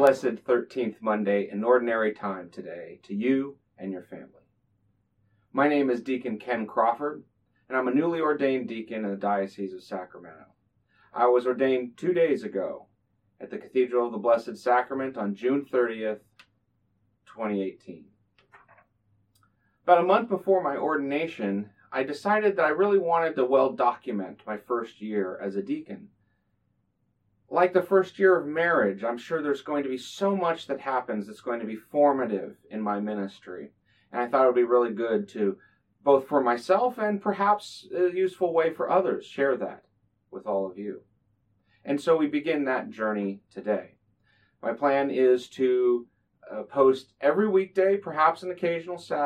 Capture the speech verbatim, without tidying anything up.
blessed thirteenth Monday in ordinary time today to you and your family. My name is Deacon Ken Crawford, and I'm a newly ordained deacon in the Diocese of Sacramento. I was ordained two days ago at the Cathedral of the Blessed Sacrament on June thirtieth, twenty eighteen. About a month before my ordination, I decided that I really wanted to well document my first year as a deacon. Like the first year of marriage, I'm sure there's going to be so much that happens that's going to be formative in my ministry. And I thought it would be really good to, both for myself and perhaps a useful way for others, share that with all of you. And so we begin that journey today. My plan is to uh, post every weekday, perhaps an occasional Saturday,